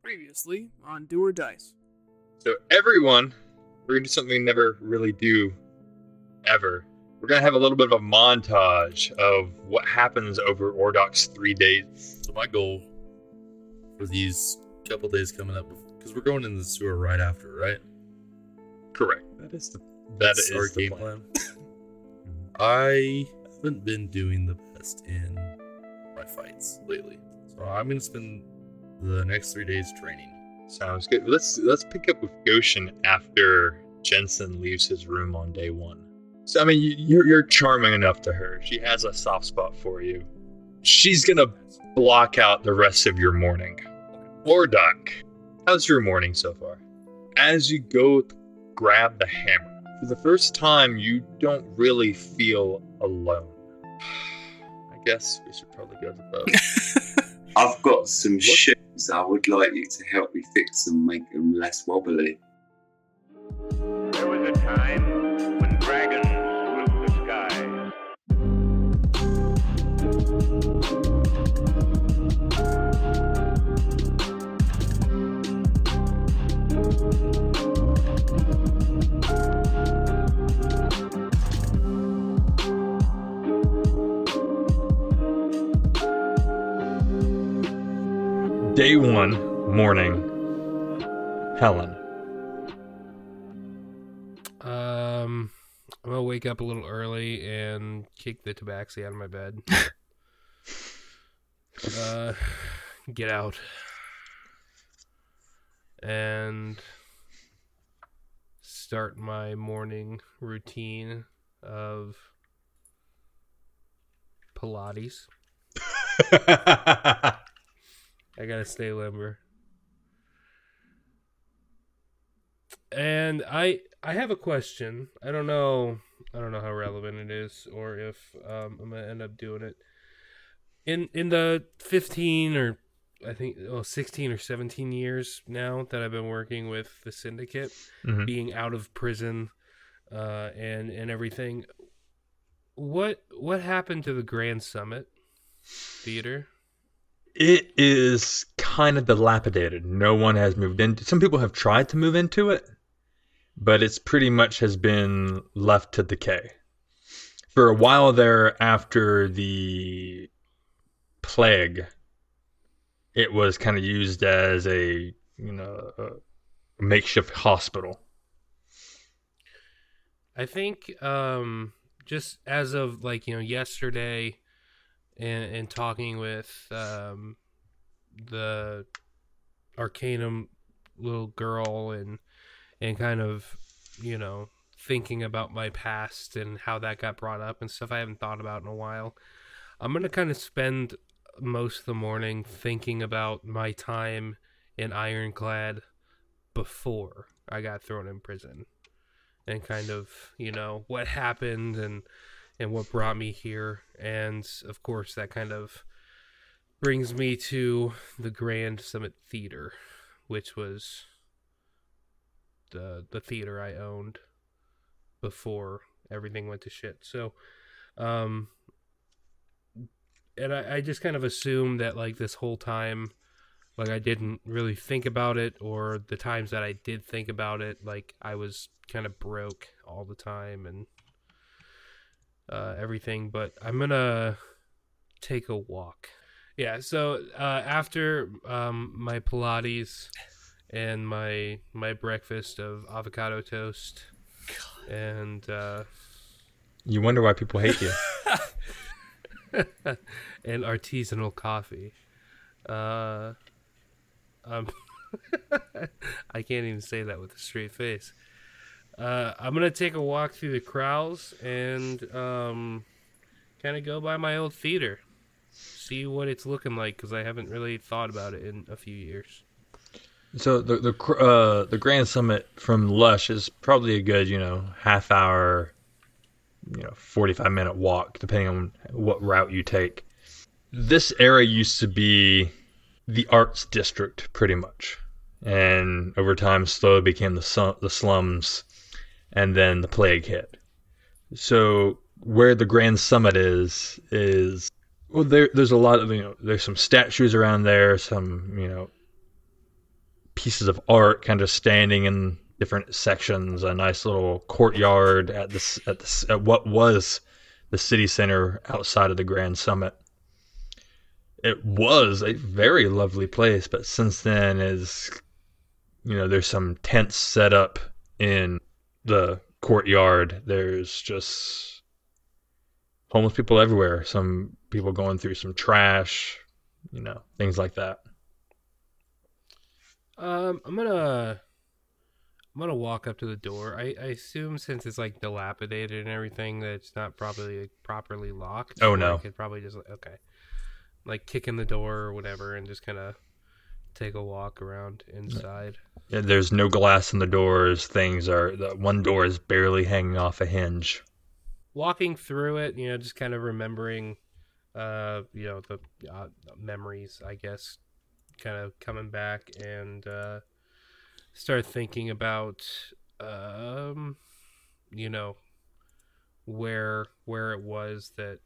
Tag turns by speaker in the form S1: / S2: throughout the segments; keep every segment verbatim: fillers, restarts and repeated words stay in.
S1: Previously on Do or Dice.
S2: So everyone, we're going to do something we never really do, ever. We're going to have a little bit of a montage of what happens over Ordok's three days.
S3: So my goal for these couple days coming up, because we're going in the sewer right after, right?
S2: Correct. That is the that
S3: That's
S2: is
S3: our
S2: the
S3: game
S2: plan.
S3: plan. I haven't been doing the best in my fights lately, so I'm going to spend the next three days training.
S2: Sounds good. Let's let's pick up with Goshen after Jensen leaves his room on day one. So I mean, you, you're you're charming enough to her. She has a soft spot for you. She's gonna block out the rest of your morning. Ordok, how's your morning so far? As you go to grab the hammer, for the first time, you don't really feel alone. I guess we should probably go to the boat.
S4: I've got some shoes. I would like you to help me fix them, make them less wobbly.
S5: There was a time when dragons ruled the sky.
S2: Day one, morning. Helen.
S6: Um, I'm gonna wake up a little early and kick the tabaxi out of my bed. uh, get out. And start my morning routine of Pilates. I gotta stay limber. And I I have a question. I don't know I don't know how relevant it is or if um, I'm gonna end up doing it. In in the fifteen or I think oh, sixteen or seventeen years now that I've been working with the syndicate,
S2: Mm-hmm.
S6: being out of prison, uh, and and everything. What what happened to the Grand Summit Theater?
S2: It is kind of dilapidated. No one has moved into. Some people have tried to move into it, but it's pretty much has been left to decay. For a while there, after the plague, it was kind of used as a you know a makeshift hospital.
S6: I think um, just as of like you know yesterday. And, and talking with um, the Arcanum little girl and and kind of, you know, thinking about my past and how that got brought up and stuff I haven't thought about in a while. I'm going to kind of spend most of the morning thinking about my time in Ironclad before I got thrown in prison. And kind of, you know, what happened and... and what brought me here. And, of course, that kind of brings me to the Grand Summit Theater, which was the the theater I owned before everything went to shit. So, um, and I, I just kind of assumed that, like, this whole time, like, I didn't really think about it, or the times that I did think about it, like, I was kind of broke all the time, and Uh, everything, but I'm gonna take a walk. Yeah, so uh, after um, my Pilates and my my breakfast of avocado toast and uh,
S2: You wonder why people hate you.
S6: and artisanal coffee, uh, um, I can't even say that with a straight face. Uh, I'm going to take a walk through the crowds and um, kind of go by my old theater. See what it's looking like, because I haven't really thought about it in a few years.
S2: So the the uh, the Grand Summit from Lush is probably a good, you know, half hour, you know, forty-five minute walk, depending on what route you take. This area used to be the arts district, pretty much. And over time, slowly became the su- the slums. And then the plague hit. So where the Grand Summit is, is, well, there, there's a lot of, you know, there's some statues around there, some, you know, pieces of art kind of standing in different sections. A nice little courtyard at this at this at what was the city center outside of the Grand Summit. It was a very lovely place, but since then is, you know, there's some tents set up in the courtyard. There's just homeless people everywhere. Some people going through some trash, you know, things like that.
S6: Um, I'm gonna, I'm gonna walk up to the door. I, I assume since it's like dilapidated and everything that it's not properly like, properly locked.
S2: Oh
S6: or
S2: no!
S6: I could probably just okay, like kick in the door or whatever, and just kind of take a walk around inside.
S2: Yeah, there's no glass in the doors. Things are the one door is barely hanging off a hinge.
S6: Walking through it, you know, just kind of remembering, uh, you know, the uh, memories, I guess. Kind of coming back and uh, start thinking about, um, you know, where where it was that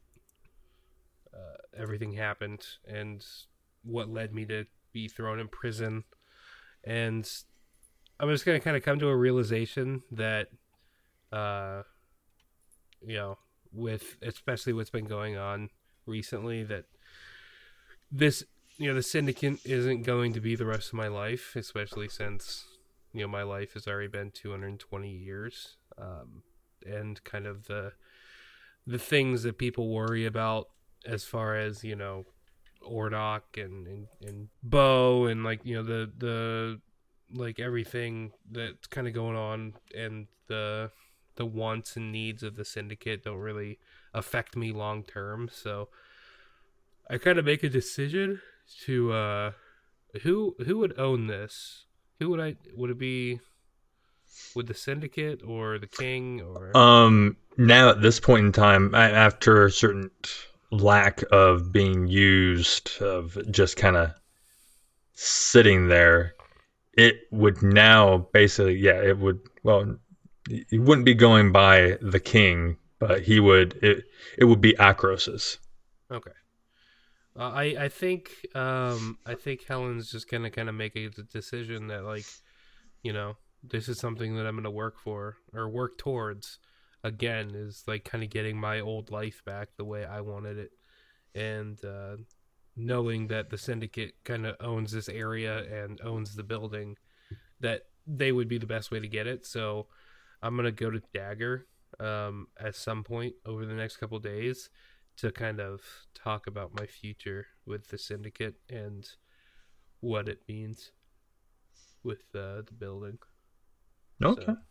S6: uh, everything happened and what led me to be thrown in prison. And I'm just gonna kind of come to a realization that, uh, you know, with especially what's been going on recently, that this. You know, the Syndicate isn't going to be the rest of my life, especially since, you know, my life has already been two hundred twenty years. Um, and kind of the the things that people worry about as far as, you know, Ordok and, and, and Bo and, like, you know, the, the like, everything that's kind of going on and the the wants and needs of the Syndicate don't really affect me long term. So I kind of make a decision to uh who who would own this? Who would I would it be? Would the Syndicate or the King or
S2: um now at this point in time, after a certain lack of being used, of just kind of sitting there, it would now basically yeah it would well it wouldn't be going by the King, but he would it it would be Akros's.
S6: Okay. Uh, I I think um I think Helen's just gonna kind of make a decision that, like, you know, this is something that I'm gonna work for or work towards. Again, is like kind of getting my old life back the way I wanted it, and uh, knowing that the Syndicate kind of owns this area and owns the building, that they would be the best way to get it. So I'm gonna go to Dagger um at some point over the next couple days to kind of talk about my future with the Syndicate and what it means with uh, the building.
S2: Okay.
S6: So.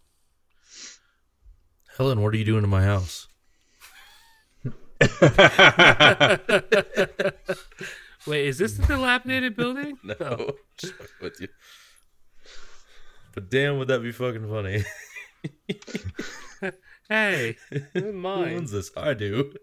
S3: Helen, what are you doing in my house?
S6: Wait, is this the dilapidated building?
S3: No, just fucking with you. But damn, would that be fucking funny?
S6: Hey,
S3: Who
S6: mine.
S3: owns this? I do.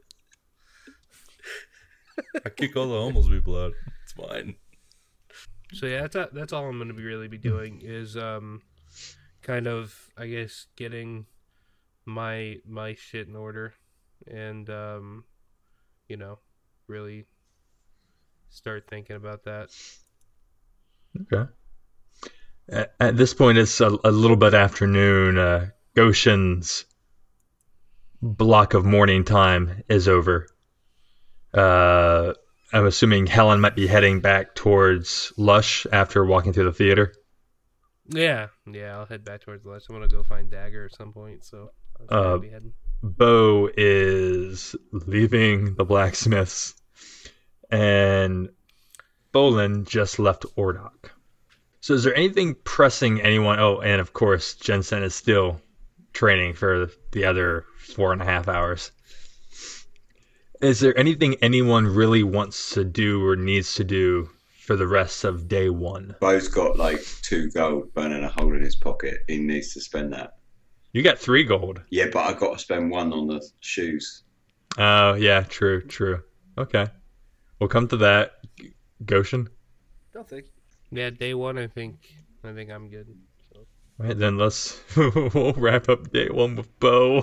S3: I kick all the homeless people out. It's mine.
S6: So yeah, that's a, that's all I'm going to be really be doing is um, kind of, I guess, getting my my shit in order, and um, you know, really start thinking about that.
S2: Okay. At, at this point, it's a, a little bit afternoon. Uh, Goshen's block of morning time is over. Uh, I'm assuming Helen might be heading back towards Lush after walking through the theater.
S6: Yeah, yeah, I'll head back towards Lush. I'm gonna go find Dagger at some point, so I'll
S2: Uh,
S6: be heading.
S2: Bo is leaving the blacksmiths, and Bolin just left Ordok. So is there anything pressing anyone? Oh, and of course, Jensen is still training for the other four and a half hours. Is there anything anyone really wants to do or needs to do for the rest of day one?
S4: Bo's got like two gold burning a hole in his pocket. He needs to spend that.
S2: You got three gold.
S4: Yeah, but I got to spend one on the shoes.
S2: Oh, yeah, true, true. Okay. We'll come to that. Goshen?
S6: Don't think. Yeah, day one. I think. I think I'm good. So.
S2: All right, then let's we'll wrap up day one with Bo.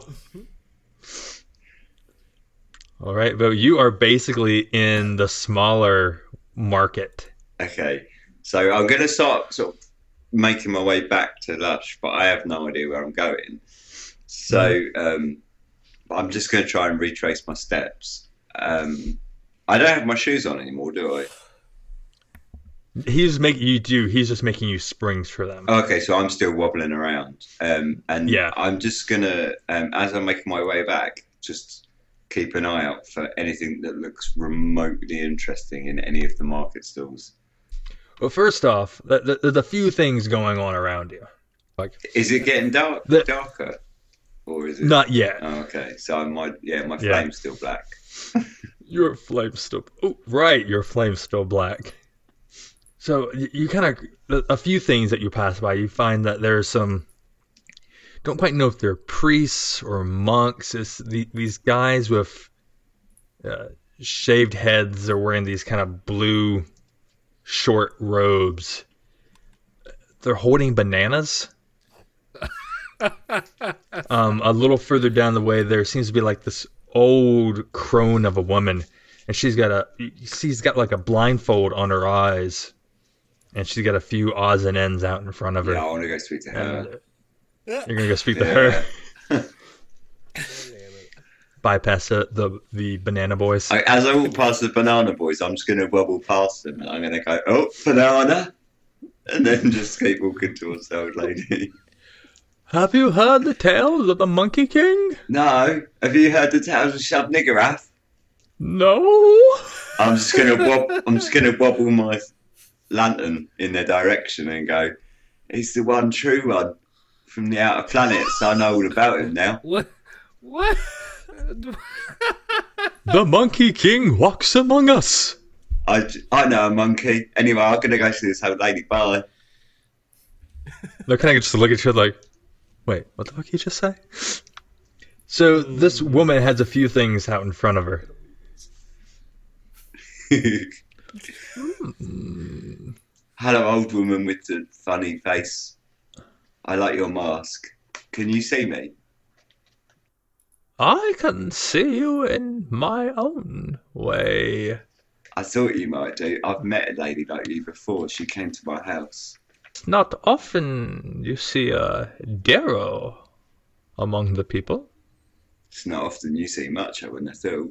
S2: All right, Bo, you are basically in the smaller market.
S4: Okay, so I'm going to start sort of making my way back to Lush, but I have no idea where I'm going. So um, I'm just going to try and retrace my steps. Um, I don't have my shoes on anymore, do I?
S2: He's making you do. He's just making you springs for them.
S4: Okay, so I'm still wobbling around, um, and
S2: Yeah.
S4: I'm just gonna, um, as I'm making my way back, just keep an eye out for anything that looks remotely interesting in any of the market stalls.
S2: Well, first off, th- th- there's a few things going on around you. Like,
S4: Is it getting dark,
S2: The-
S4: darker, or is it
S2: not yet.
S4: Oh, okay, so my yeah, my
S2: Yeah.
S4: flame's still black.
S2: Your flame's still. Oh, right, your flame's still black. So you, you kind of a few things that you pass by. You find that there's some. Don't quite know if they're priests or monks. It's the, these guys with uh, shaved heads. They're wearing these kind of blue, short robes. They're holding bananas. um, a little further down the way, there seems to be like this old crone of a woman, and she's got a she's got like a blindfold on her eyes, and she's got a few odds and ends out in front of her.
S4: Yeah, I want to go speak to her.
S2: And you're gonna go speak to her,
S4: Yeah.
S2: bypass the, the the banana boys.
S4: I, as I walk past the banana boys, I'm just going to wobble past them, and I'm going to go, "Oh, banana," and then just keep walking towards the old lady.
S2: Have you heard the tales of the Monkey King?
S4: No, have you heard the tales of Shub Niggurath?
S2: No.
S4: I'm just gonna wob- I'm just gonna wobble my lantern in their direction and go, "He's the one true one from the outer planets. I know all about him now."
S6: What? What?
S2: The Monkey King walks among us.
S4: I, I know a monkey. Anyway, I'm gonna go see this old lady. Bye.
S2: They're kind of just look at you like, wait, what the fuck you just say? So this woman has a few things out in front of her.
S4: Hello, old woman with the funny face. I like your mask. Can you see me?
S2: I can see you in my own way.
S4: I thought you might do. I've met a lady like you before. She came to my house.
S2: It's not often you see a Darrow among the people.
S4: It's not often you see much, I wouldn't have thought.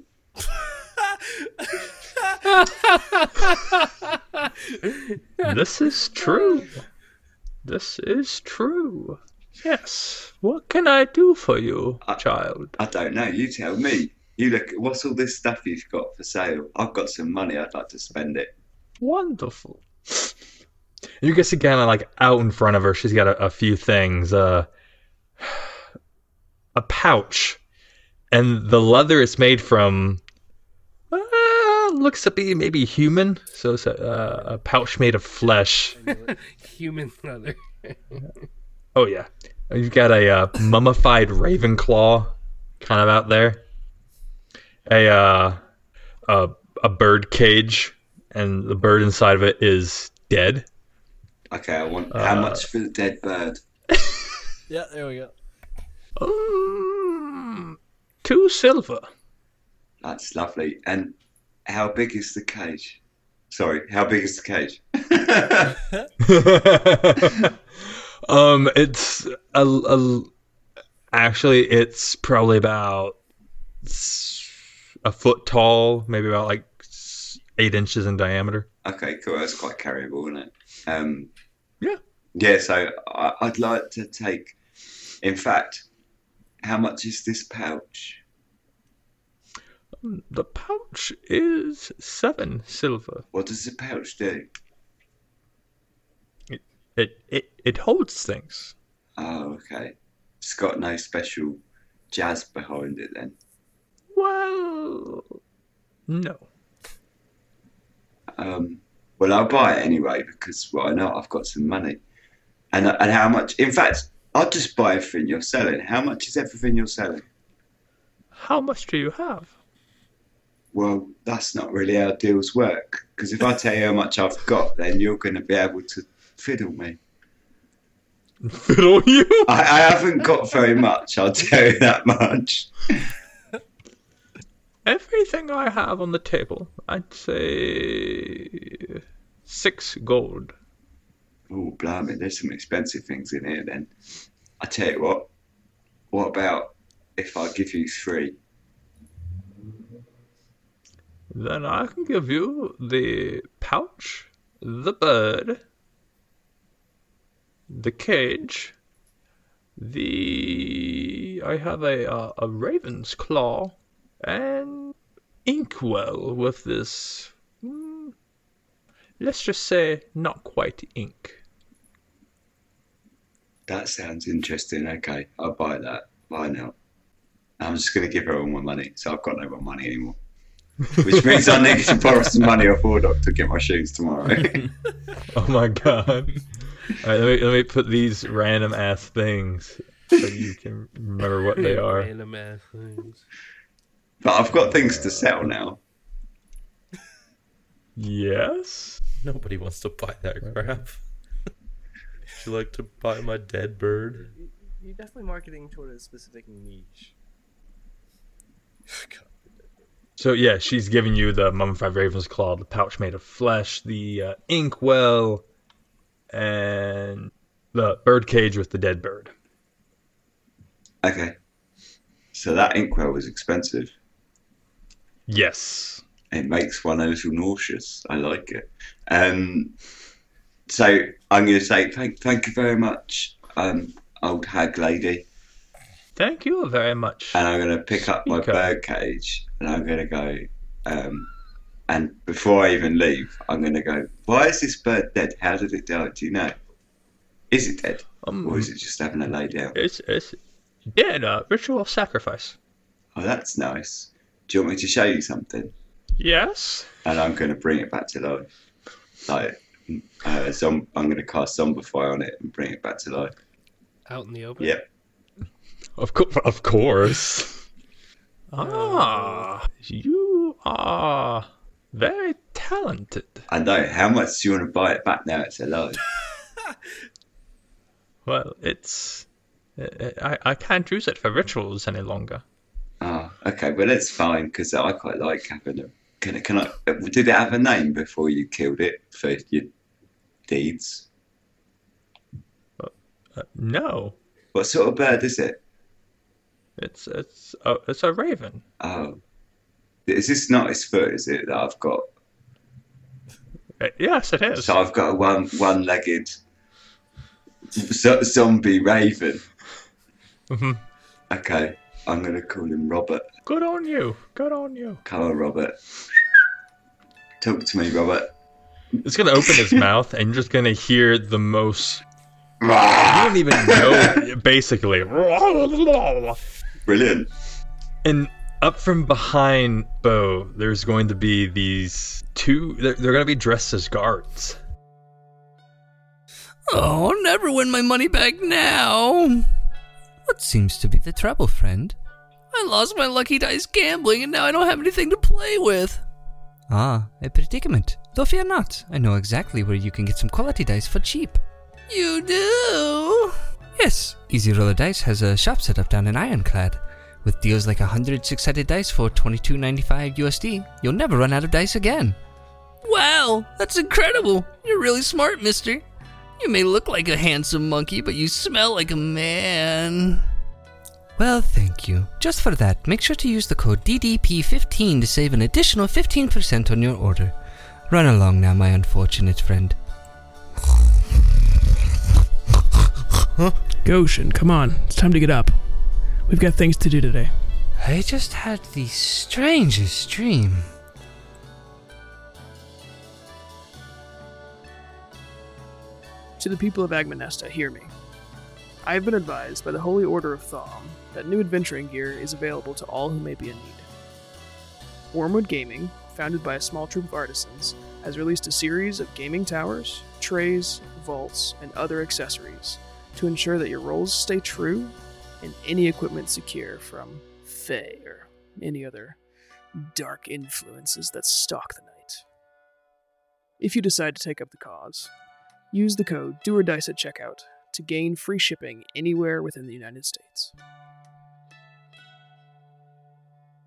S2: This is true. This is true. Yes. What can I do for you,
S4: I-
S2: child?
S4: I don't know. You tell me. You look. What's all this stuff you've got for sale? I've got some money. I'd like to spend it.
S2: Wonderful. You can see kind of like out in front of her, she's got a, a few things. Uh, a pouch. And the leather it's made from uh, looks to be maybe human. So it's a, uh, a pouch made of flesh.
S6: Human leather.
S2: Oh, yeah. You've got a uh, mummified raven claw kind of out there. A, uh, a, a bird cage. And the bird inside of it is dead.
S4: Okay, I want. How
S2: Uh,
S4: much for the dead bird?
S1: Yeah, there we go.
S2: Um, two silver.
S4: That's lovely. And how big is the cage? Sorry, how big is the cage?
S2: um, it's a, a actually it's probably about s- a foot tall, maybe about like s- eight inches in diameter.
S4: Okay, cool. That's quite carryable, isn't it? Um,
S2: Yeah.
S4: Yeah. So I, I'd like to take. In fact, how much is this pouch?
S2: The pouch is seven silver.
S4: What does the pouch do?
S2: It it it holds things.
S4: Oh, okay. It's got no special jazz behind it then.
S2: Well, no.
S4: Um, well, I'll buy it anyway because why not? I've got some money. And and how much? In fact, I'll just buy everything you're selling. How much is everything you're selling?
S2: How much do you have?
S4: Well, that's not really how deals work. Because if I tell you how much I've got, then you're going to be able to fiddle me.
S2: Fiddle you?
S4: I, I haven't got very much, I'll tell you that much.
S2: Everything I have on the table, I'd say six gold.
S4: Oh, blimey, there's some expensive things in here then. I tell you what, what about if I give you three?
S2: Then I can give you the pouch, the bird, the cage, the... I have a, uh, a raven's claw, and inkwell with this... Mm, let's just say not quite ink.
S4: That sounds interesting. Okay, I'll buy that. Buy now. I'm just going to give her all my money, so I've got no more money anymore. Which means I need to borrow some money off Wardock to get my shoes tomorrow.
S2: Oh my god. Alright, let me, let me put these random ass things so you can remember what they are.
S6: Random ass things.
S4: But I've got things to sell now.
S2: Yes?
S3: Nobody wants to buy that crap. Would you like to buy my dead bird?
S1: You're definitely marketing toward a specific niche. God.
S2: So yeah, she's giving you the mummified raven's claw, the pouch made of flesh, the uh, inkwell, and the bird cage with the dead bird.
S4: Okay. So that inkwell was expensive.
S2: Yes.
S4: It makes one a little nauseous. I like it. Um, so I'm going to say thank, thank you very much, um, old hag lady.
S2: Thank you very much.
S4: And I'm going to pick up my
S2: Okay.
S4: bird cage and I'm going to go. Um, and before I even leave, I'm going to go, why is this bird dead? How did it die? Do you know? Is it dead?
S2: Um,
S4: Or is it just having a lay down?
S2: It's, it's dead, uh, ritual sacrifice.
S4: Oh, that's nice. Do you want me to show you something?
S2: Yes?
S4: And I'm going to bring it back to life. Like, uh, zom- I'm going to cast Zombify on it and bring it back to life.
S6: Out in the open?
S4: Yep.
S2: Of, co- of course. Ah, you are very talented.
S4: I know. How much do you want to buy it back now it's alive?
S2: Well, it's... I, I can't use it for rituals any longer.
S4: Oh, okay. Well, it's fine because I quite like having it. Can, I- can I? Did it have a name before you killed it for your deeds?
S2: Uh, no,
S4: What sort of bird is it?
S2: it's it's a, it's a raven.
S4: Oh, is this not his foot? Is it that I've got?
S2: Uh, yes, it is.
S4: So I've got a one one-legged zo- zombie raven.
S2: Mhm.
S4: Okay, I'm gonna call him Robert.
S2: Good on you. Good on you.
S4: Come on, Robert. Talk to me, Robert.
S2: It's gonna open his mouth, and you're just gonna hear the most. You don't even know, basically.
S4: Brilliant.
S2: And up from behind Bo, there's going to be these two. They're, they're going to be dressed as guards.
S7: Oh, I'll never win my money back now. What seems to be the trouble, friend? I lost my lucky dice gambling and now I don't have anything to play with. Ah, a predicament. Though fear not, I know exactly where you can get some quality dice for cheap. You do? Yes, Easy Roller Dice has a shop set up down in Ironclad. With deals like one hundred six-sided dice for twenty-two ninety-five U S D, you'll never run out of dice again. Wow, that's incredible. You're really smart, mister. You may look like a handsome monkey, but you smell like a man. Well, thank you. Just for that, make sure to use the code D D P fifteen to save an additional fifteen percent on your order. Run along now, my unfortunate friend.
S8: Goshen, come on. It's time to get up. We've got things to do today.
S7: I just had the strangest dream.
S8: To the people of Agmanesta, hear me. I have been advised by the Holy Order of Thom that new adventuring gear is available to all who may be in need. Wormwood Gaming, founded by a small troop of artisans, has released a series of gaming towers, trays, vaults, and other accessories to ensure that your rolls stay true and any equipment secure from Fae or any other dark influences that stalk the night. If you decide to take up the cause, use the code DOORDICE at checkout to gain free shipping anywhere within the United States.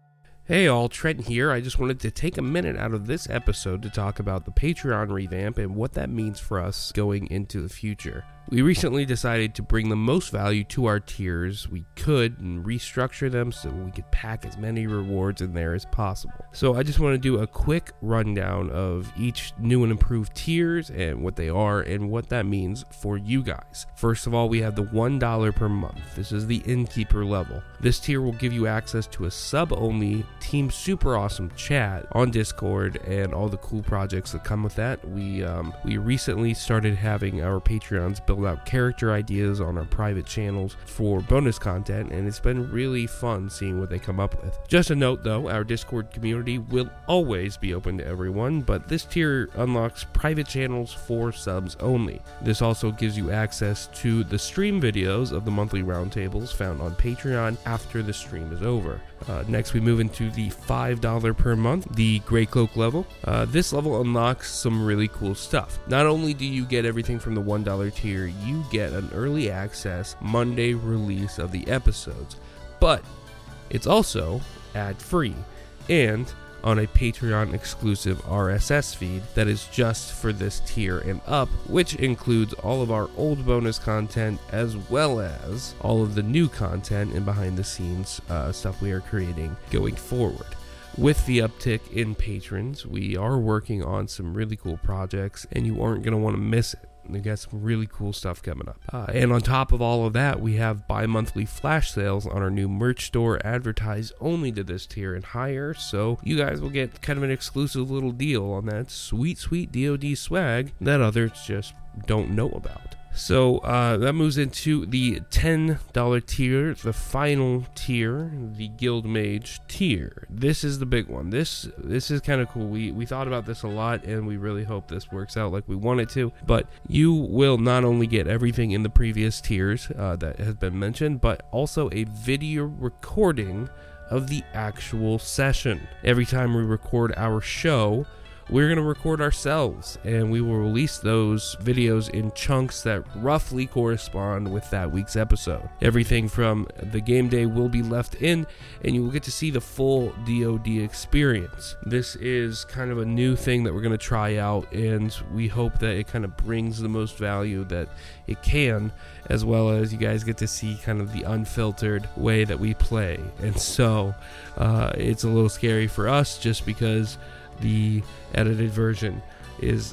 S6: Hey all, Trent here. I just wanted to take a minute out of this episode to talk about the Patreon revamp and what that means for us going into the future. We recently decided to bring the most value to our tiers we could and restructure them so we could pack as many rewards in there as possible. So I just want to do a quick rundown of each new and improved tiers and what they are and what that means for you guys. First of all, we have the one dollar per month. This is the Innkeeper level. This tier will give you access to a sub-only Team Super Awesome chat on Discord and all the cool projects that come with that. We um, we recently started having our Patreons build out character ideas on our private channels for bonus content, and it's been really fun seeing what they come up with. Just a note though, our Discord community will always be open to everyone, but this tier unlocks private channels for subs only. This also gives you access to the stream videos of the monthly roundtables found on Patreon after the stream is over. Uh, next we move into the five dollars per month, the Grey Cloak level. Uh, this level unlocks some really cool stuff. Not only do you get everything from the one dollar tier, you get an early access Monday release of the episodes, but it's also ad-free and on a Patreon exclusive R S S feed that is just for this tier and up, which includes all of our old bonus content as well as all of the new content and behind the scenes uh, stuff we are creating going forward. With the uptick in patrons, we are working on some really cool projects and you aren't going to want to miss it. We got some really cool stuff coming up. Uh, and on top of all of that, we have bi-monthly flash sales on our new merch store advertised only to this tier and higher, so you guys will get kind of an exclusive little deal on that sweet, sweet D O D swag that others just don't know about. So uh, that moves into the ten dollar tier, the final tier, the Guild Mage tier. This is the big one. This this is kind of cool. We we thought about this a lot, and we really hope this works out like we want it to. But you will not only get everything in the previous tiers uh, that has been mentioned, but also a video recording of the actual session. Every time we record our show, we're going to record ourselves, and we will release those videos in chunks that roughly correspond with that week's episode. Everything from the game day will be left in, and you will get to see the full D O D experience. This is kind of a new thing that we're going to try out, and we hope that it kind of brings the most value that it can, as well as you guys get to see kind of the unfiltered way that we play. And so uh, it's a little scary for us just because the edited version is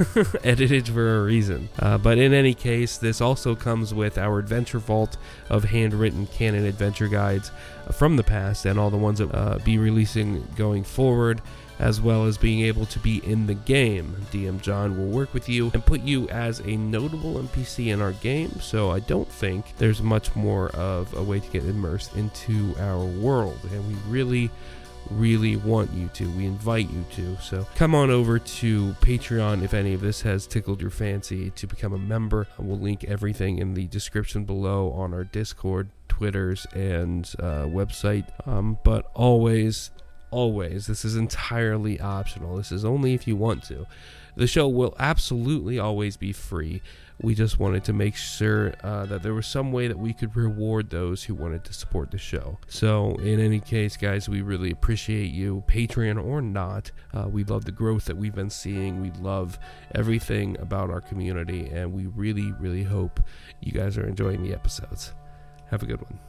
S6: edited for a reason. Uh, but in any case, this also comes with our adventure vault of handwritten canon adventure guides from the past and all the ones that uh, be releasing going forward, as well as being able to be in the game. D M John will work with you and put you as a notable N P C in our game, so I don't think there's much more of a way to get immersed into our world, and we really really want you to. We invite you to. So come on over to Patreon if any of this has tickled your fancy to become a member. We'll link everything in the description below on our Discord, Twitters, and uh, website. Um, but always, always, this is entirely optional. This is only if you want to. The show will absolutely always be free. We just wanted to make sure uh, that there was some way that we could reward those who wanted to support the show. So in any case, guys, we really appreciate you, Patreon or not. Uh, we love the growth that we've been seeing. We love everything about our community, and we really, really hope you guys are enjoying the episodes. Have a good one.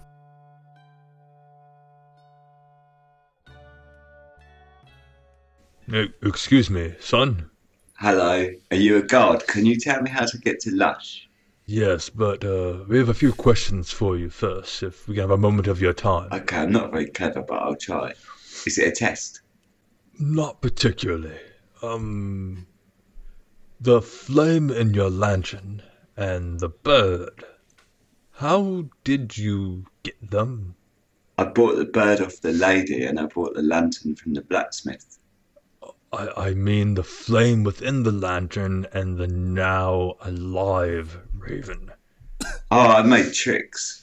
S2: Uh, excuse me, son?
S4: Hello, are you a god? Can you tell me how to get to Lush?
S2: Yes, but uh, we have a few questions for you first, if we can have a moment of your time.
S4: Okay, I'm not very clever, but I'll try. Is it a test?
S2: Not particularly. Um, the flame in your lantern and the bird, how did you get them?
S4: I bought the bird off the lady and I bought the lantern from the blacksmith.
S2: I, I mean the flame within the lantern and the now alive raven.
S4: Oh, I made tricks.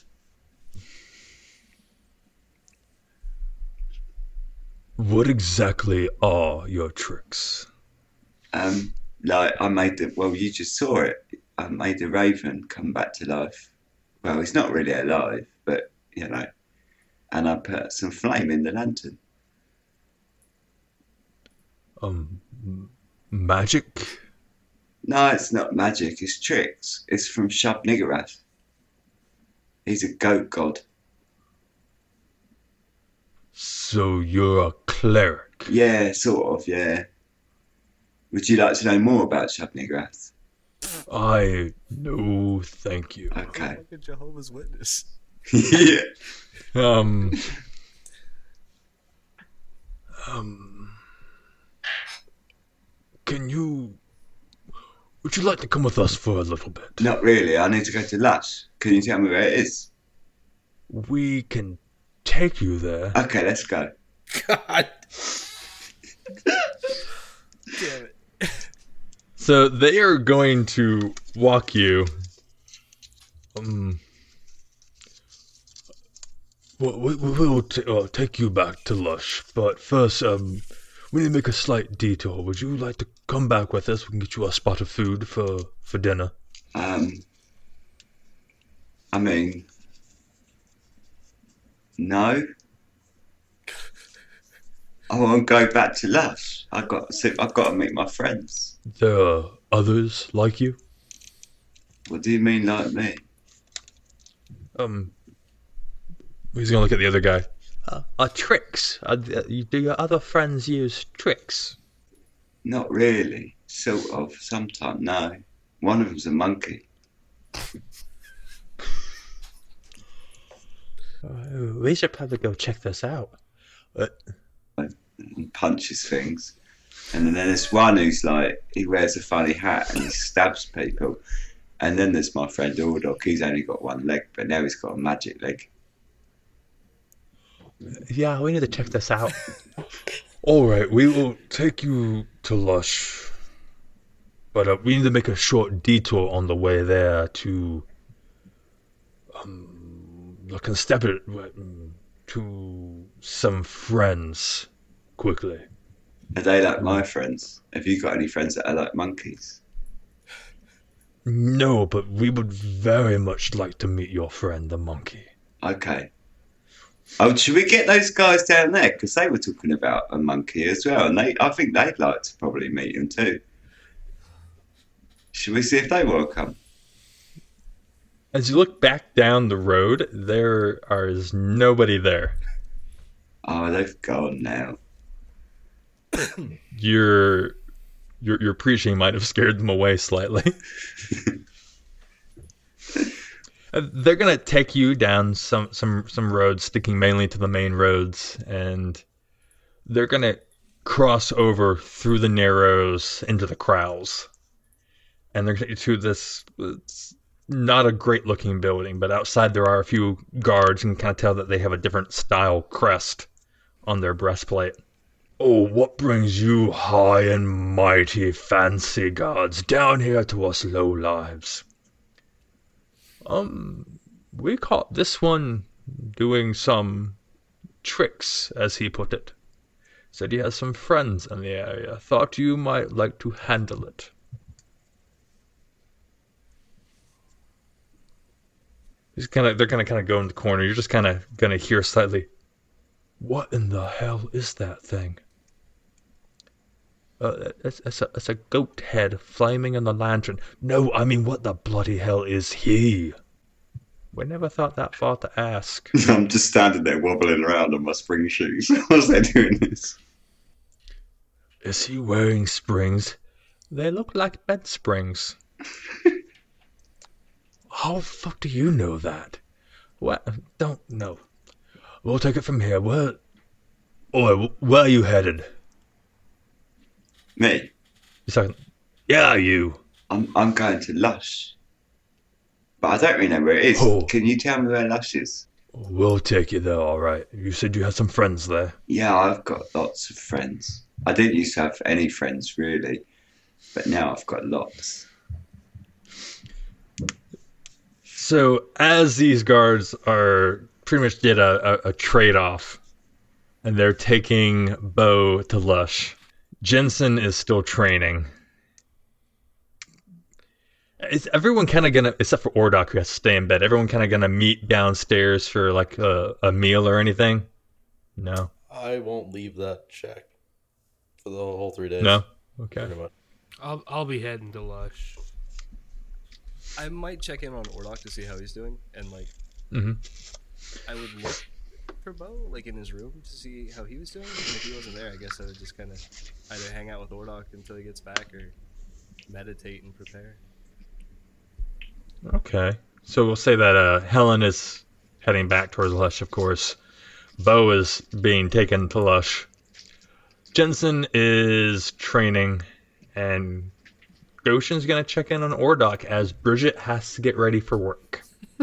S2: What exactly are your tricks?
S4: Um, like I made the, well, you just saw it. I made the raven come back to life. Well, he's not really alive, but, you know, and I put some flame in the lantern.
S2: Um, m- magic?
S4: No, it's not magic. It's tricks. It's from Shub Niggurath. He's a goat god.
S2: So you're a cleric?
S4: Yeah, sort of, yeah. Would you like to know more about Shub Niggurath?
S2: I... no, thank you.
S4: Okay.
S1: Like a Jehovah's Witness.
S4: Yeah.
S2: Um... Um... Can you... Would you like to come with us for a little bit?
S4: Not really. I need to go to Lush. Can you tell me where it is?
S2: We can take you there.
S4: Okay, let's go.
S3: God.
S1: Damn it.
S2: So they are going to walk you. Um, well, we, we will t- uh, take you back to Lush, but first, um, we need to make a slight detour. Would you like to come back with us? We can get you a spot of food for, for dinner.
S4: Um, I mean, no. I want to go back to Lush. I've got to, I've got to meet my friends.
S2: There are others like you.
S4: What do you mean, like me?
S2: Um, he's gonna look at the other guy. Uh, uh tricks. Uh, do your other friends use tricks?
S4: Not really. Sort of. Sometimes, no. One of them's a monkey.
S2: Uh, we should probably go check this out. Uh,
S4: And punches things. And then there's one who's like, he wears a funny hat and he stabs people. And then there's my friend Ordog. He's only got one leg, but now he's got a magic leg.
S2: yeah, we need to check this out. All right, we will take you to Lush, but uh, we need to make a short detour on the way there to um, the constabulary to some friends quickly.
S4: Are they like my friends? Have you got any friends that are like monkeys?
S2: No, but we would very much like to meet your friend, the monkey.
S4: Okay. Oh, should we get those guys down there? Because they were talking about a monkey as well, and they, I think they'd like to probably meet him too. Should we see if they want to come?
S2: As you look back down the road, there is nobody there.
S4: Oh, they've gone now.
S2: Your your your preaching might have scared them away slightly. Uh, They're gonna take you down some some some roads, sticking mainly to the main roads, and they're gonna cross over through the narrows into the kraals, and they're gonna get to this. It's not a great looking building, but outside there are a few guards. You can kind of tell that they have a different style crest on their breastplate. Oh, what brings you high and mighty fancy guards down here to us low lives? Um, we caught this one doing some tricks, as he put it. Said he has some friends in the area. Thought you might like to handle it. He's kind of, they're gonna kind of go in the corner. You're just kind of gonna hear slightly, "What in the hell is that thing?" Uh, it's, it's, a, it's a goat head flaming in the lantern. No, I mean, what the bloody hell is he? We never thought that far to ask.
S4: I'm just standing there wobbling around on my spring shoes. Whilst they're doing this.
S2: Is he wearing springs? They look like bed springs. How the fuck do you know that? What? Don't know. We'll take it from here. Where? Oh, where are you headed?
S4: Me?
S2: He's talking. Yeah, you.
S4: I'm I'm going to Lush. But I don't really know where it is.
S2: Oh.
S4: Can you tell me where Lush is?
S2: We'll take you there, all right. You said you had some friends there.
S4: Yeah, I've got lots of friends. I didn't used to have any friends, really. But now I've got lots.
S2: So, as these guards are pretty much did a, a, a trade-off, and they're taking Bo to Lush, Jensen is still training. Is everyone kind of gonna, except for Ordok who has to stay in bed, everyone kind of gonna meet downstairs for like a, a meal or anything? No.
S3: I won't leave that shack. for the whole three days.
S2: No. Okay.
S3: Pretty much.
S6: I'll I'll be heading to Lush.
S1: I might check in on Ordok to see how he's doing, and like,
S2: hmm
S1: I would look for Bo, like in his room, to see how he was doing. And if he wasn't there, I guess I would just kind of either hang out with Ordok until he gets back, or meditate and prepare.
S2: Okay. So we'll say that uh, Helen is heading back towards Lush, of course. Bo is being taken to Lush. Jensen is training, and Goshen's going to check in on Ordok as Bridget has to get ready for work.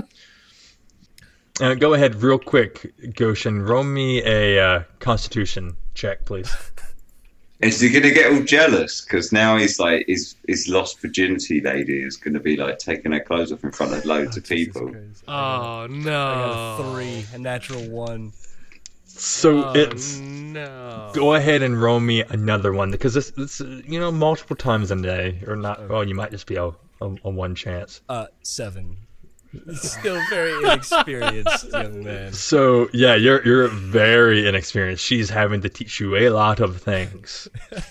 S2: uh, go ahead real quick, Goshen. Roll me a uh, constitution check, please.
S4: Is he gonna get all jealous because now he's like his his lost virginity lady is gonna be like taking her clothes off in front of loads
S1: Oh,
S4: of
S1: Jesus
S4: people?
S1: Christ.
S6: Oh no!
S1: I got a three, a natural one.
S2: So
S6: Oh,
S2: it's...
S6: no.
S2: Go ahead and roll me another one, because this, this uh, you know, multiple times a day, or not, well, you might just be a, a, a one chance.
S1: Uh, seven. Still very inexperienced young man.
S2: So, yeah, you're you're very inexperienced. She's having to teach you a lot of things.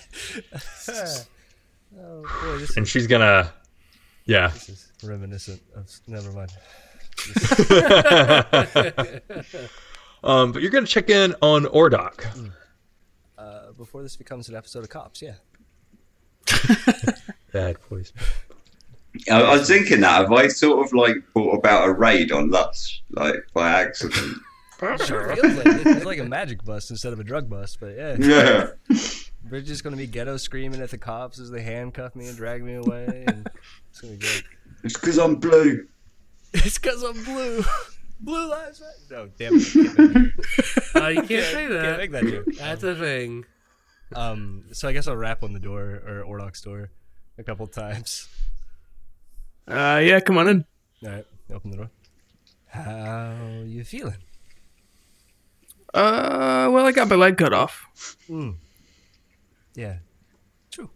S1: Oh boy, this,
S2: And she's gonna, yeah.
S1: this is reminiscent of. Never mind.
S2: um, but you're gonna check in on Ordok.
S1: Uh, before this becomes an episode of Cops, yeah.
S2: Bad voice.
S4: I, I was thinking that have I sort of like brought about a raid on Lutz like by accident?
S1: Sure feels like it. It's like a magic bust instead of a drug bust, but yeah.
S4: Yeah.
S1: Bridget's gonna be ghetto screaming at the cops as they handcuff me and drag me away, and it's gonna be great.
S4: It's because I'm blue.
S1: It's because I'm blue. Blue lives matter. No, damn it. Can't make that.
S6: Uh, you can't say that.
S1: Can't make that joke.
S6: That's a thing.
S1: Um, so I guess I'll rap on the door, or Ordok's door, a couple times.
S8: Uh, yeah, come on in.
S1: All right, open the door. How you feeling?
S8: Uh, well, I got my leg cut off.
S1: Mm. Yeah, true.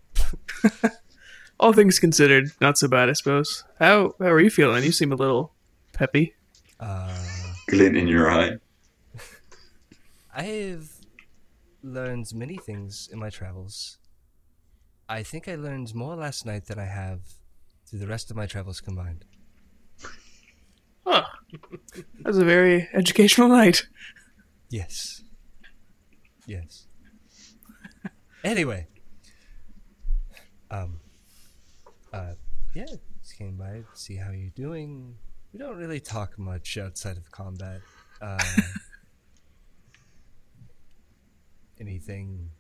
S8: All things considered, not so bad, I suppose. How how are you feeling? You seem a little peppy.
S1: Uh,
S4: Glint in your eye.
S1: I've learned many things in my travels. I think I learned more last night than I have through the rest of my travels combined.
S8: Huh. That was a very educational night.
S1: Yes. Yes. Anyway. Um. Uh. Yeah. Just came by to see how you're doing. We don't really talk much outside of combat. Uh. anything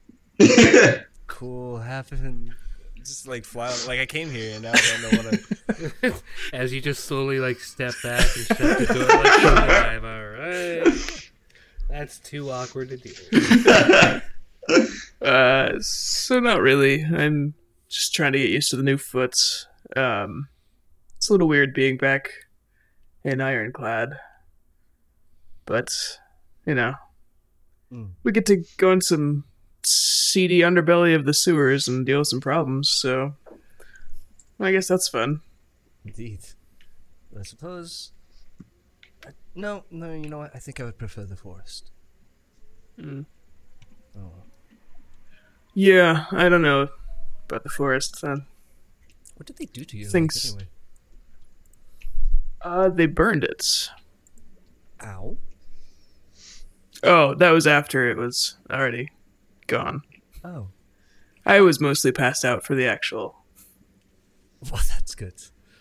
S1: cool happen? Just like fly. Like I came here and now I don't know what to.
S6: As you just slowly like step back and shut the door like five. All right. That's too awkward to do.
S8: Uh, so not really. I'm just trying to get used to the new foots. Um, it's a little weird being back in Ironclad, but you know,
S1: Mm.
S8: we get to go in some seedy underbelly of the sewers and deal with some problems. So I guess that's fun.
S1: Indeed. I suppose. I, no, no. You know what? I think I would prefer the forest.
S8: Mm.
S1: Oh.
S8: Yeah, I don't know about the forest then.
S1: What did they do to you? like,
S8: Things-
S1: anyway?
S8: Uh, they burned it.
S1: Ow.
S8: Oh, that was after it was already gone.
S1: Oh.
S8: I was mostly passed out for the actual.
S1: Well, that's good.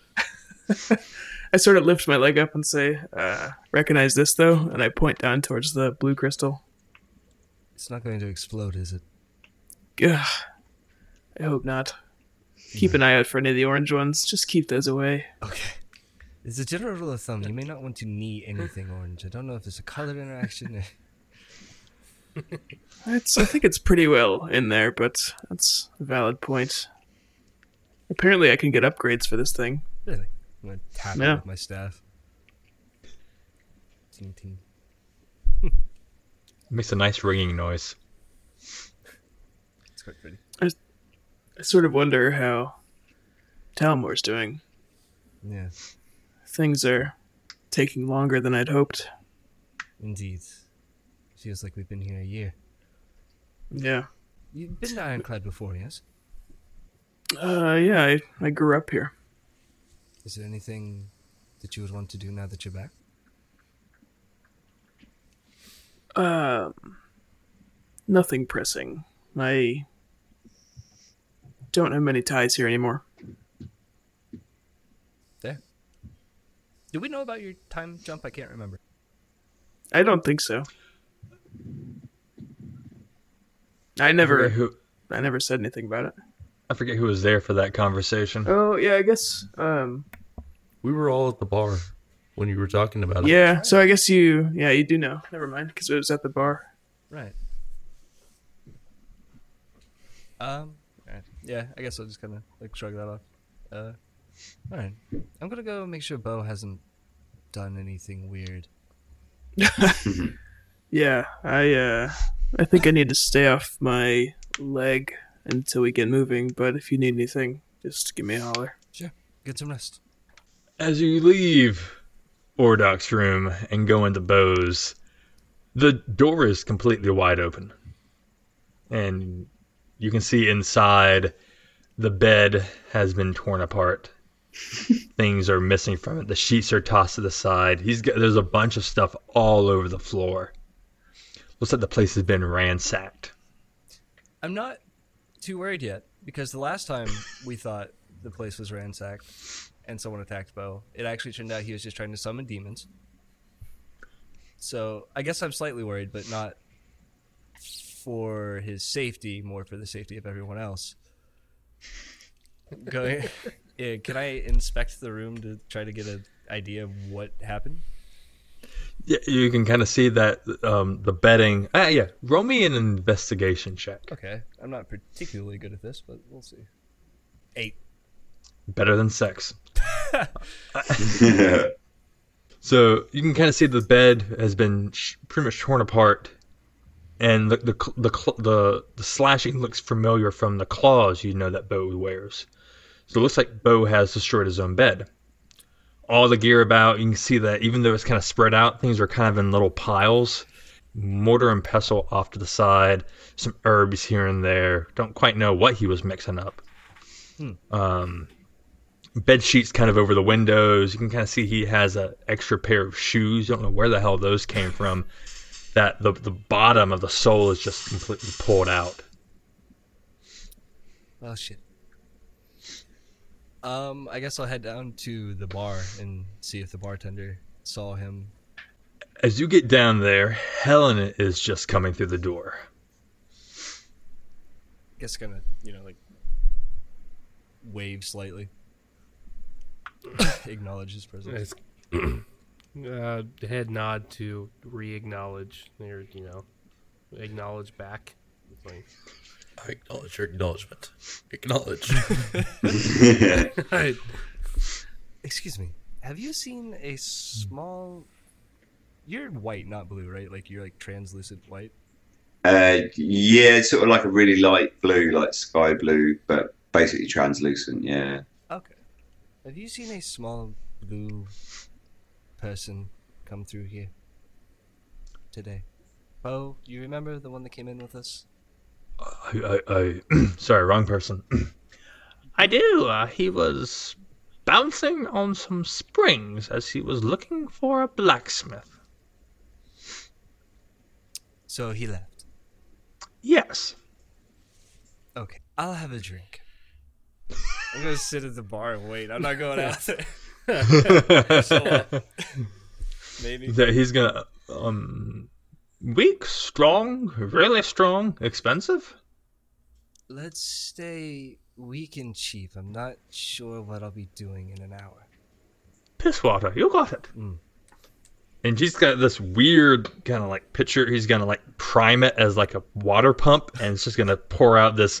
S8: I sort of lift my leg up and say, uh, recognize this though? And I point down towards the blue crystal.
S1: It's not going to explode, is it?
S8: Ugh. I hope not. Keep an eye out for any of the orange ones. Just keep those away.
S1: Okay. As a general rule of thumb, you may not want to knee anything orange. I don't know if there's a color interaction.
S8: It's, I think it's pretty well in there, but that's a valid point. Apparently I can get upgrades for this thing.
S1: Really? I'm going to tap
S8: Yeah.
S1: it with my staff. Ting, ting.
S2: It makes a nice ringing noise.
S1: It's quite pretty.
S8: I sort of wonder how Talmore's doing.
S1: Yeah,
S8: Things are taking longer than I'd hoped.
S1: indeed. Feels like we've been here a year.
S8: Yeah.
S1: You've been to Ironclad before, yes?
S8: Uh, yeah, I, I grew up here.
S1: Is there anything that you would want to do now that you're back?
S8: Um, nothing pressing. I don't have many ties here anymore.
S1: There. Do we know about your time jump? I can't remember.
S8: I don't think so. I
S2: I
S8: never,
S2: forget who
S8: I never said anything about it.
S2: I forget who was there for that conversation.
S8: Oh yeah, I guess. Um,
S3: We were all at the bar when you were talking about it.
S8: yeah. So I guess you, yeah, you do know. Never mind, because it was at the bar.
S1: Right. Um. alright. Yeah, I guess I'll just kind of like shrug that off. Uh. All right. I'm gonna go make sure Bo hasn't done anything weird.
S8: Yeah, I, uh, I think I need to stay off my leg until we get moving. But if you need anything, just give me a holler.
S1: Sure. Get some rest.
S2: As you leave Ordok's room and go into Bo's, the door is completely wide open. And you can see inside the bed has been torn apart. Things are missing from it. The sheets are tossed to the side. He's got, there's a bunch of stuff all over the floor. Looks like the place has been ransacked.
S1: I'm not too worried yet because the last time we thought the place was ransacked and someone attacked Bo, it actually turned out he was just trying to summon demons. So I guess I'm slightly worried, but not for his safety, more for the safety of everyone else. Going, yeah, can I inspect the room to try to get an idea of what happened?
S2: Yeah, you can kind of see that um, the bedding. Ah, yeah. Roll me an investigation check.
S1: Okay, I'm not particularly good at this, but we'll see. Eight.
S2: Better than sex. So you can kind of see the bed has been sh- pretty much torn apart, and the the the the, the slashing looks familiar from the claws you know that Bo wears. So it looks like Bo has destroyed his own bed. All the gear about, you can see that even though it's kind of spread out, things are kind of in little piles. Mortar and pestle off to the side, some herbs here and there. Don't quite know what he was mixing up.
S1: Hmm.
S2: Um, bed sheets kind of over the windows. You can kind of see he has an extra pair of shoes. You don't know where the hell those came from. That the the bottom of the sole is just completely pulled out.
S1: Well, shit. Um, I guess I'll head down to the bar and see if the bartender saw him.
S2: As you get down there, Helen is just coming through the door.
S1: Guess gonna, you know, like wave slightly. Acknowledge his presence.
S6: uh, head nod to re-acknowledge. There, you know, acknowledge back. It's like,
S3: I acknowledge your acknowledgement. Acknowledge.
S6: I,
S1: Excuse me. Have you seen a small? You're white, not blue, right? Like you're like translucent white.
S4: Uh, yeah, it's sort of like a really light blue, like sky blue, but basically translucent. Yeah.
S1: Okay. Have you seen a small blue person come through here today? Bo, you remember the one that came in with us?
S2: I, I, I sorry, wrong person. I do. Uh, he was bouncing on some springs as he was looking for a blacksmith.
S1: So he left.
S2: Yes.
S1: Okay, I'll have a drink. I'm gonna sit at the bar and wait. I'm not going out there. So, uh, maybe.
S2: That he's gonna um weak, strong, really strong, expensive.
S1: Let's stay weak and cheap. I'm not sure what I'll be doing in an hour.
S2: Piss water, you got it.
S1: Mm.
S2: And he's got this weird kind of like pitcher. He's gonna like prime it as like a water pump, and it's just gonna pour out this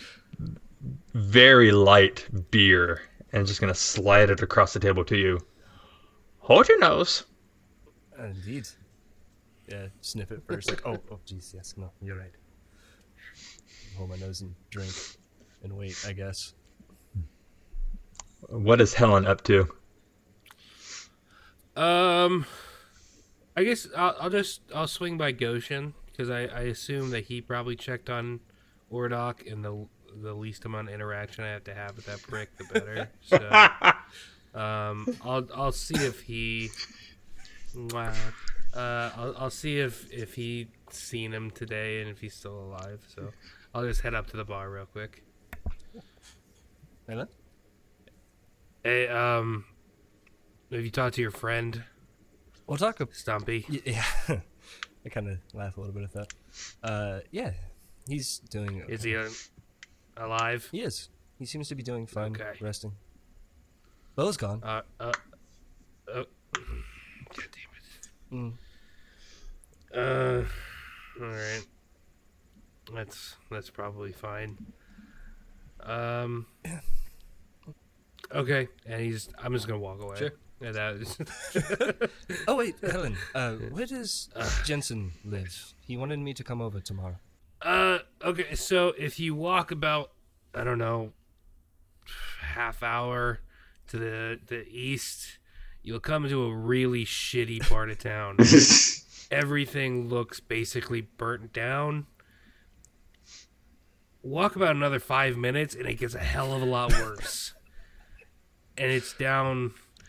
S2: very light beer, and it's just gonna slide it across the table to you. Hold your nose.
S1: Uh, indeed. Yeah, sniff it first. Like, oh, oh, jeez, yes, no, you're right. Hold my nose and drink and wait, I guess.
S2: What is Helen up to?
S6: Um, I guess I'll, I'll just I'll swing by Goshen because I, I assume that he probably checked on Ordok, and the the least amount of interaction I have to have with that prick, the better. So, um, I'll I'll see if he, wow, uh, I'll I'll see if if he seen him today and if he's still alive. So, I'll just head up to the bar real quick.
S1: Hello?
S6: Hey, um, have you talked to your friend?
S1: We'll talk about
S6: Stumpy.
S1: Yeah, I kind of laugh a little bit at that. Uh, yeah, he's doing. Okay.
S6: Is he uh, alive?
S1: He is. He seems to be doing fine.
S6: Okay.
S1: Resting. Bo's gone.
S6: Uh, uh, uh, God damn it.
S1: Mm.
S6: Uh, all right. That's that's probably fine. Um. Okay, and he's. I'm just gonna walk away.
S1: Sure.
S6: And that is
S1: Oh wait, Helen. Uh, where does Jensen live? He wanted me to come over tomorrow.
S6: uh. Okay, so if you walk about, I don't know, half hour to the the east, you'll come to a really shitty part of town. Everything looks basically burnt down. Walk about another five minutes, and it gets a hell of a lot worse. And it's down.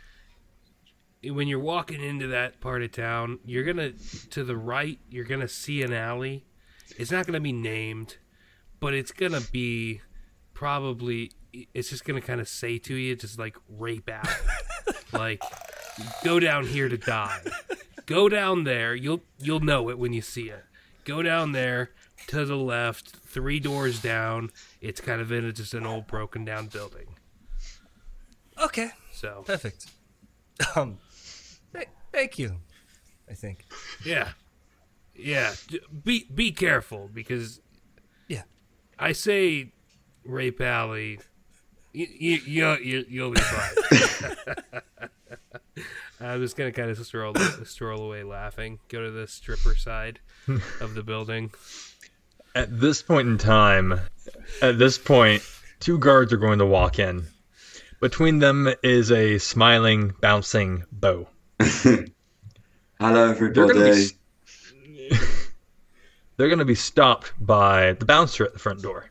S6: When you're walking into that part of town, you're gonna to the right. You're gonna see an alley. It's not gonna be named, but it's gonna be probably. It's just gonna kind of say to you, just like rape out, like go down here to die. Go down there. You'll you'll know it when you see it. Go down there to the left, three doors down. It's kind of in a, just an old broken down building.
S1: Okay.
S6: So
S1: Perfect. Um, th- thank you. I think.
S6: yeah, yeah. d- Be be careful because
S1: Yeah.
S6: I say Rape Alley. You you you you you'll be fine. I'm just gonna kind of stroll stroll away laughing. Go to the stripper side of the building.
S2: At this point in time, at this point, two guards are going to walk in. Between them is a smiling, bouncing Bo.
S4: Hello,
S2: They're
S4: everybody.
S2: going to be, they're going to be stopped by the bouncer at the front door.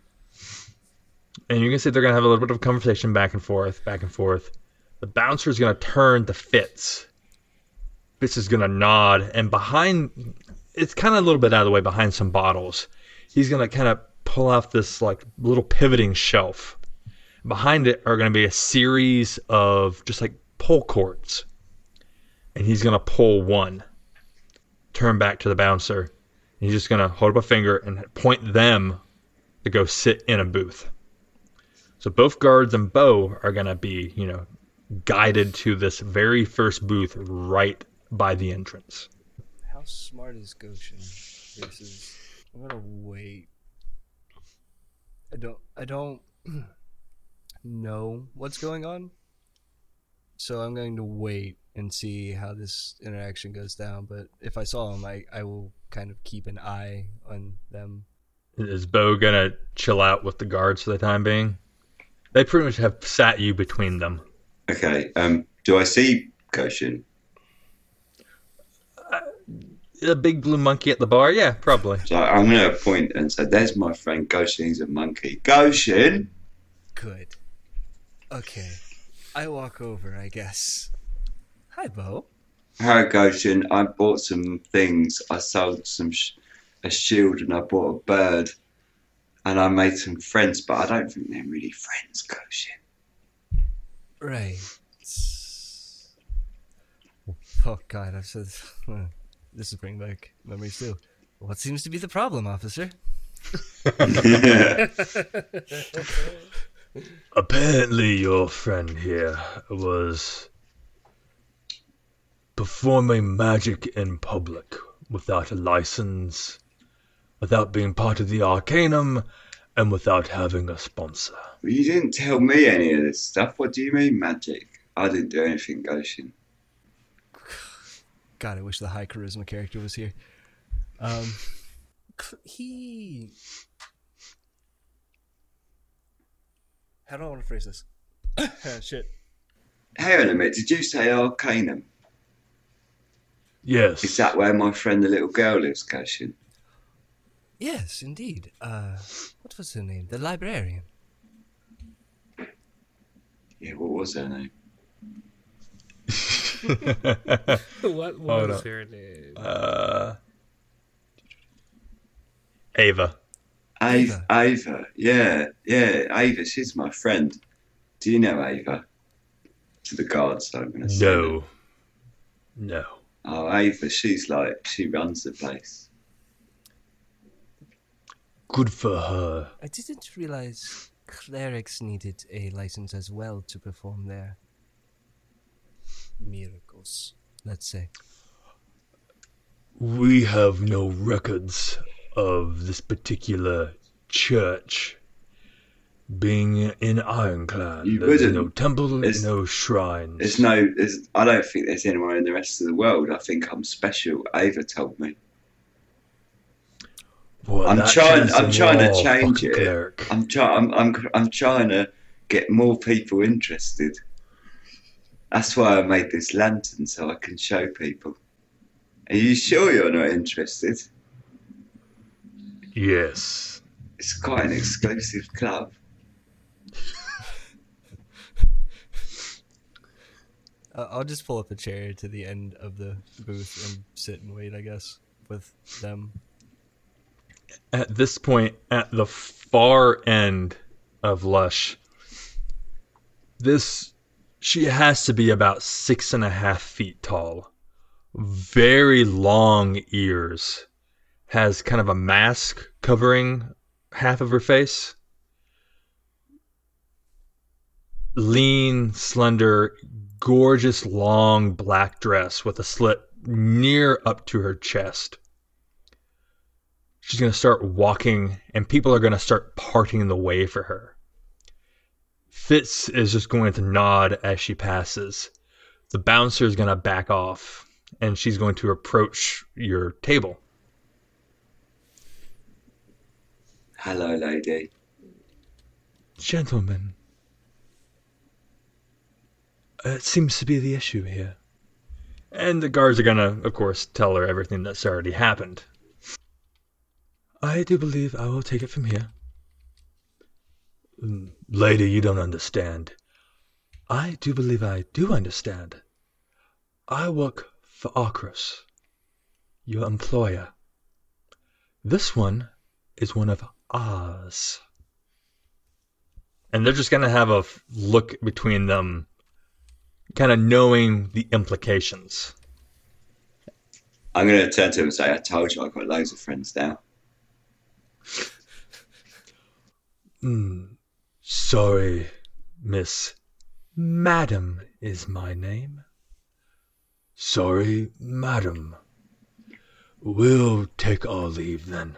S2: And you can see they're going to have a little bit of a conversation back and forth, back and forth. The bouncer is going to turn to Fitz. Fitz is going to nod, and behind, it's kind of a little bit out of the way behind some bottles. He's going to kind of pull off this like little pivoting shelf. Behind it are going to be a series of just like pull cords. And he's going to pull one. Turn back to the bouncer. And he's just going to hold up a finger and point them to go sit in a booth. So both guards and Bo are going to be, you know, guided to this very first booth right by the entrance.
S1: How smart is Goshen? This is. I'm gonna wait. I don't. I don't know what's going on, so I'm going to wait and see how this interaction goes down. But if I saw him, I I will kind of keep an eye on them.
S2: Is Bo gonna chill out with the guards for the time being? They pretty much have sat you between them.
S4: Okay. Um. Do I see Goshen?
S2: The big blue monkey at the bar? Yeah, probably.
S4: So I'm going to point and say, "There's my friend Goshen. He's a monkey. Goshen."
S1: Good. Okay. I walk over, I guess. Hi, Bo.
S4: Hi, Goshen. I bought some things. I sold some sh- a shield and I bought a bird, and I made some friends. But I don't think they're really friends, Goshen.
S1: Right. Oh God, I've said. This is bringing back memories too. What seems to be the problem, officer?
S2: Apparently your friend here was performing magic in public without a license, without being part of the Arcanum, and without having a sponsor.
S4: You didn't tell me any of this stuff. What do you mean, magic? I didn't do anything, Goshen.
S1: God, I wish the high charisma character was here. Um, he. How do I want to phrase this? Shit.
S4: Hang on a minute. Did you say Arcanum?
S2: Yes.
S4: Is that where my friend, the little girl, lives, Goshen?
S7: Yes, indeed. Uh, what was her name? The librarian.
S4: Yeah, what was her name?
S6: What
S2: Hold
S6: was
S2: up.
S6: her name?
S2: Uh, Ava.
S4: Ava. Ava. Yeah, yeah, Ava. She's my friend. Do you know Ava? To the guards, I'm going to say.
S2: No. No.
S4: Oh, Ava, she's like, she runs the place.
S2: Good for her.
S7: I didn't realize clerics needed a license as well to perform their miracles, let's say.
S2: We have no records of this particular church being in Ironclad.
S4: You
S2: There's
S4: wouldn't.
S2: no temple,
S4: It's-
S2: no shrines.
S4: There's no, there's, I don't think there's anyone in the rest of the world. I think I'm special. Ava told me.
S2: Well,
S4: I'm
S2: that
S4: trying-
S2: turns
S4: I'm
S2: them
S4: trying to
S2: all
S4: change
S2: fucking
S4: it.
S2: cleric.
S4: I'm trying. I'm, I'm. I'm trying to get more people interested. That's why I made this lantern so I can show people. Are you sure you're not interested?
S2: Yes.
S4: It's quite an exclusive club.
S1: Uh, I'll just pull up a chair to the end of the booth and sit and wait, I guess, with them.
S2: At this point, at the far end of Lush, this she has to be about six and a half feet tall. Very long ears. Has kind of a mask covering half of her face. Lean, slender, gorgeous long black dress with a slit near up to her chest. She's going to start walking, and people are going to start parting the way for her. Fitz is just going to nod as she passes. The bouncer is going to back off, and she's going to approach your table.
S4: Hello, lady.
S2: Gentlemen, it seems to be the issue here. And the guards are going to, of course, tell her everything that's already happened. I do believe I will take it from here. Mm, Lady, you don't understand. I do believe I do understand. I work for Arcros, your employer. This one is one of ours. And they're just going to have a f- look between them, kind of knowing the implications.
S4: I'm going to turn to him and say, I told you I've got loads of friends now.
S2: Hmm. Sorry, miss. Madam is my name. Sorry, madam. We'll take our leave then.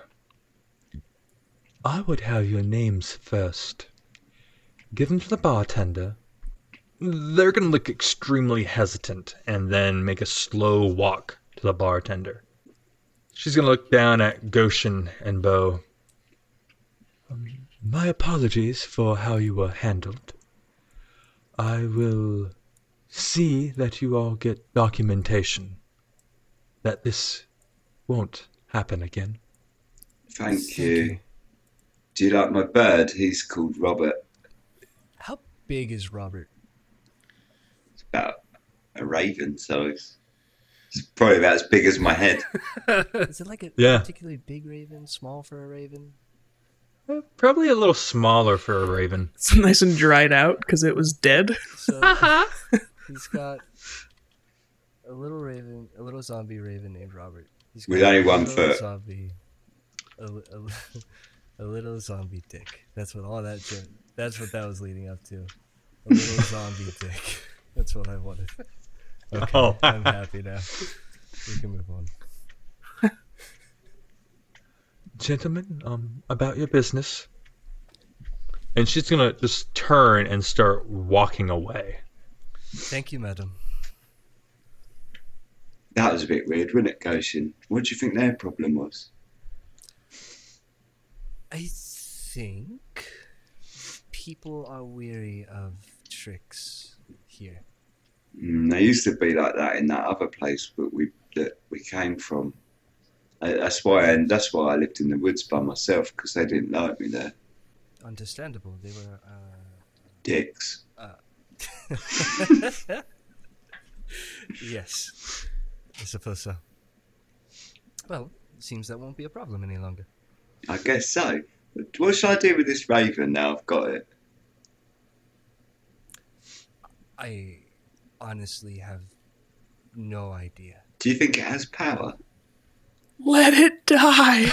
S2: I would have your names first. Give them to the bartender. They're going to look extremely hesitant and then make a slow walk to the bartender. She's going to look down at Goshen and Bo. Um, my apologies for how you were handled. I will see that you all get documentation that this won't happen again.
S4: Thank,
S1: Thank
S4: you.
S1: you.
S4: Do you like my bird? He's called Robert.
S1: How big is Robert?
S4: It's about a raven size. It's probably about as big as my head.
S1: Is it like a
S2: Yeah.
S1: particularly big raven, small for a raven?
S2: Uh, Probably a little smaller for a raven.
S8: It's nice and dried out because it was dead.
S1: So he's got a little raven, a little zombie raven named Robert. He's
S4: With
S1: got
S4: only
S1: a
S4: one
S1: little
S4: foot.
S1: Zombie, a, li- a, li- a little zombie dick. That's what all that. jo- That's what that was leading up to. A little zombie dick. That's what I wanted. Okay,
S2: Oh.
S1: I'm happy now. We can move on.
S2: Gentlemen, um, about your business. And she's gonna just turn and start walking away.
S1: Thank you, madam.
S4: That was a bit weird, wasn't it, Goshen? What do you think their problem was?
S1: I think people are weary of tricks here.
S4: Mm, they used to be like that in that other place that we that we came from. I, that's why, and that's why I lived in the woods by myself because they didn't like me there.
S1: Understandable. They were uh,
S4: Dicks.
S1: uh... Yes, I suppose so. Well, it seems that won't be a problem any longer.
S4: I guess so. What should I do with this raven now I've got it?
S1: I honestly have no idea.
S4: Do you think it has power?
S8: Let it die.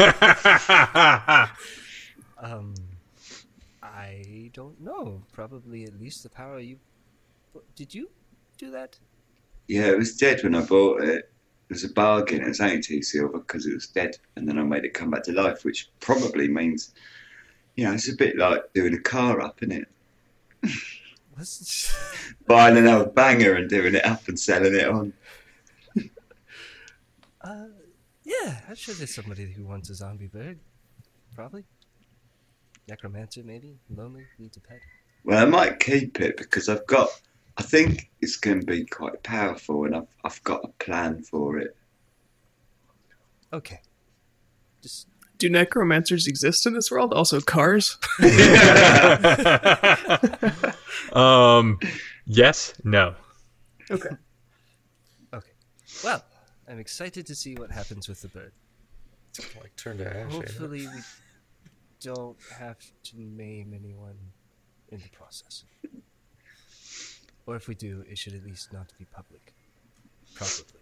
S1: Um, I don't know. Probably at least the power you... Did you do that?
S4: Yeah, it was dead when I bought it. It was a bargain. It was only two silver because it was dead. And then I made it come back to life, which probably means, you know, it's a bit like doing a car up, isn't it?
S1: What's...
S4: Buying another banger and doing it up and selling it on.
S1: Uh, yeah, I'm sure there's somebody who wants a zombie bird. Probably. Necromancer, maybe. Lonely, needs a pet.
S4: Well, I might keep it because I've got... I think it's going to be quite powerful and I've, I've got a plan for it.
S1: Okay. Just...
S8: Do necromancers exist in this world? Also cars?
S2: um, yes, no.
S8: Okay.
S1: Okay. Well, I'm excited to see what happens with the bird.
S3: Like turn to ash. ain't it?
S1: Hopefully we don't have to maim anyone in the process. Or if we do, it should at least not be public. Probably.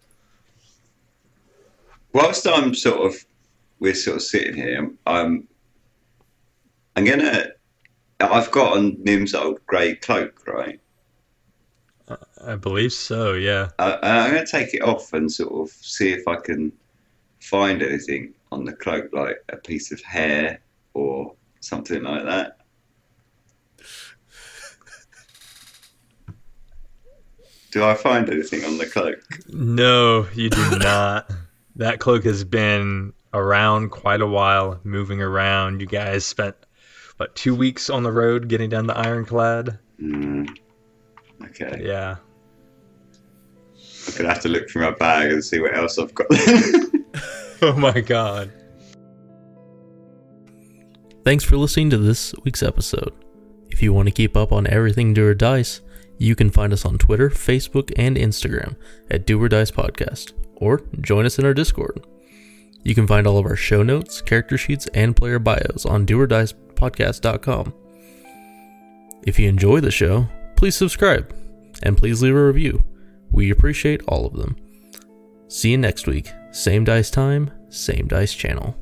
S4: Whilst I'm sort of... We're sort of sitting here, I'm... I'm, I'm going to... I've got on Nim's old grey cloak, right?
S2: I believe so, yeah.
S4: Uh, I'm going to take it off and sort of see if I can find anything on the cloak, like a piece of hair or something like that. Do I find anything on the cloak?
S2: No, you do not. That cloak has been around quite a while, moving around. You guys spent, what, two weeks on the road getting down the Ironclad?
S4: Mm. Okay.
S2: Yeah.
S4: I'm going to have to look through my bag and see what else I've got.
S2: Oh my god.
S9: Thanks for listening to this week's episode. If you want to keep up on everything Do or Dice, you can find us on Twitter, Facebook, and Instagram at Do or Dice Podcast, or join us in our Discord. You can find all of our show notes, character sheets, and player bios on do or dice podcast dot com. If you enjoy the show, please subscribe, and please leave a review. We appreciate all of them. See you next week. Same dice time, same dice channel.